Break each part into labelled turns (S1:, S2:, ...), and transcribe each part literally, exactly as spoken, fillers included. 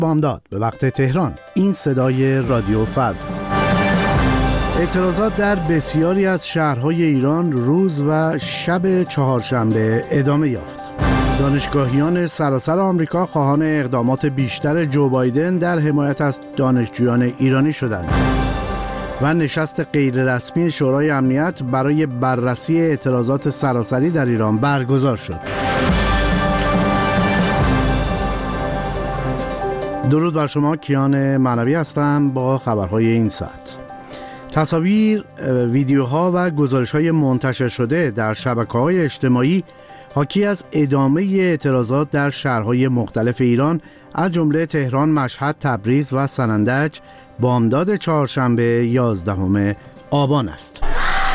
S1: بامداد به وقت تهران. این صدای رادیو فردا است. اعتراضات در بسیاری از شهرهای ایران روز و شب چهارشنبه ادامه یافت. دانشگاهیان سراسر آمریکا خواهان اقدامات بیشتر جو بایدن در حمایت از دانشجویان ایرانی شدند و نشست غیررسمی شورای امنیت برای بررسی اعتراضات سراسری در ایران برگزار شد. درود بر شما، کیان معنوی هستم با خبرهای این ساعت. تصاویر، ویدیوها و گزارش‌های منتشر شده در شبکه‌های اجتماعی حاکی از ادامه اعتراضات در شهرهای مختلف ایران از جمله تهران، مشهد، تبریز و سنندج بامداد چهارشنبه یازدهم آبان است.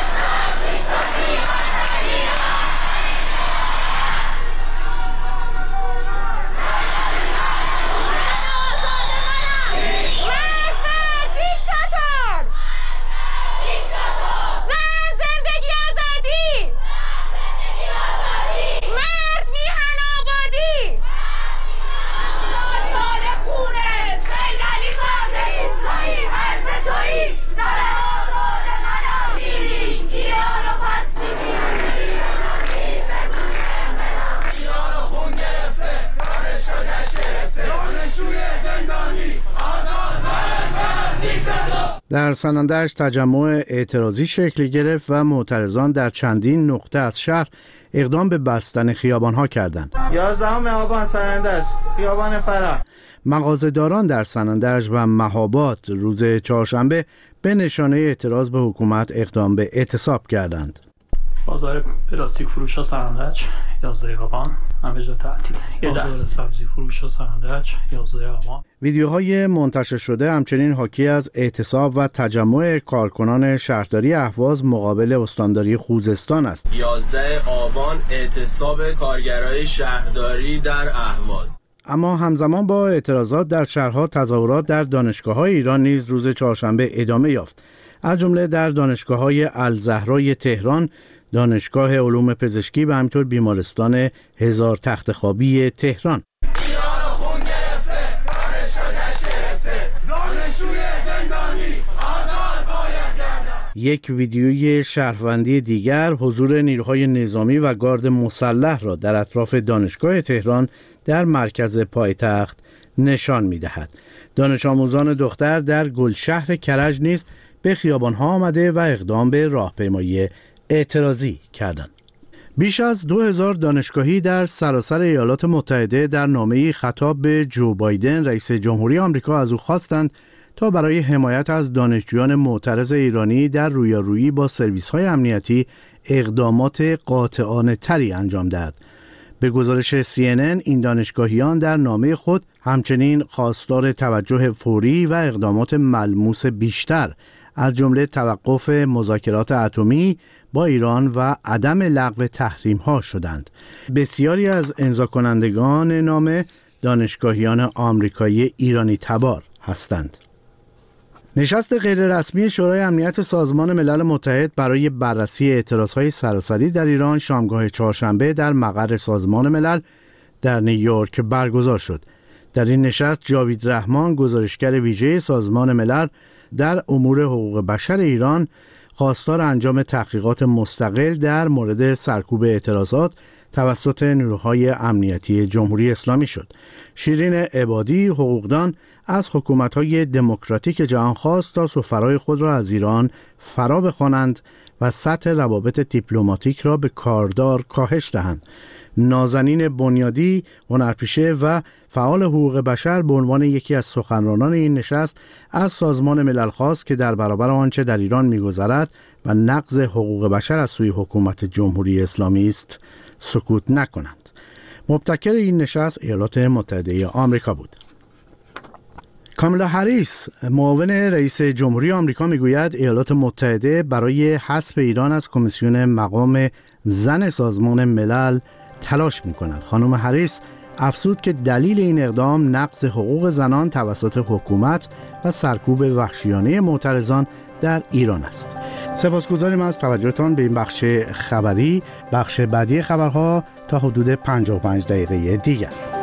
S1: در سنندج تجمع اعتراضی شکل گرفت و معترضان در چندین نقطه از شهر اقدام به بستن خیابان‌ها کردند.
S2: یازدهم آبان سنندج، خیابان فرح.
S1: مغازه‌داران در سنندج و مهاباد روز چهارشنبه به نشانه اعتراض به حکومت اقدام به اعتصاب کردند.
S3: بازار پلاستیک فروش سنندج یازده آبان همه جا تعطیل. یه دست سبزی فروش سنندج یازده آبان.
S1: ویدیوهای منتشر شده همچنین حاکی از اعتصاب و تجمع کارکنان شهرداری اهواز مقابل استانداری خوزستان است.
S4: یازده آبان اعتصاب کارگرای شهرداری در اهواز.
S1: اما همزمان با اعتراضات در شهرها، تظاهرات در دانشگاه‌های ایران نیز روز چهارشنبه ادامه یافت. از جمله در دانشگاه‌های الزهرای تهران، دانشگاه علوم پزشکی و همینطور بیمارستان هزار تخت خوابی تهران. یک ویدیوی شهروندی دیگر حضور نیروهای نظامی و گارد مسلح را در اطراف دانشگاه تهران در مرکز پایتخت نشان می‌دهد. دانش آموزان دختر در گلشهر کرج نیز به خیابان‌ها آمده و اقدام به راهپیمایی اعتراضی کردند. بیش از دو هزار دانشگاهی در سراسر ایالات متحده در نامه‌ای خطاب به جو بایدن رئیس جمهوری آمریکا از او خواستند تا برای حمایت از دانشجویان معترض ایرانی در رویارویی با سرویس‌های امنیتی اقدامات قاطعانه تری انجام دهد. به گزارش سی ان ان این دانشگاهیان در نامه خود همچنین خواستار توجه فوری و اقدامات ملموس بیشتر از جمله توقف مذاکرات اتمی با ایران و عدم لغو تحریم‌ها شدند. بسیاری از امضا کنندگان نامه دانشگاهیان آمریکایی ایرانی تبار هستند. نشست غیررسمی شورای امنیت سازمان ملل متحد برای بررسی اعتراضهای سراسری در ایران شامگاه چهارشنبه در مقر سازمان ملل در نیویورک برگزار شد. در این نشست جاوید رحمان، گزارشگر ویژه سازمان ملل در امور حقوق بشر ایران، خواستار انجام تحقیقات مستقل در مورد سرکوب اعتراضات توسط نیروهای امنیتی جمهوری اسلامی شد. شیرین عبادی، حقوقدان، از حکومت‌های دموکراتیک جهان خواست تا سفرای خود را از ایران فرا بخوانند و سطح روابط دیپلماتیک را به کاردار کاهش دهند. نازنین بنیادی، هنرپیشه و فعال حقوق بشر به عنوان یکی از سخنرانان این نشست از سازمان ملل خواست که در برابر آنچه در ایران می‌گذرد و نقض حقوق بشر از سوی حکومت جمهوری اسلامی است سکوت نکنند. مبتکر این نشست ایالات متحده آمریکا بود. کامالا هریس، معاون رئیس جمهوری آمریکا، میگوید ایالات متحده برای حذف ایران از کمیسیون مقام زن سازمان ملل تلاش می‌کند. خانم هریس افزود که دلیل این اقدام نقض حقوق زنان توسط حکومت و سرکوب وحشیانه معترضان در ایران است. سپاسگزاریم از توجهتان به این بخش خبری. بخش بعدی خبرها تا حدود پنجاه و پنج دقیقه دیگر.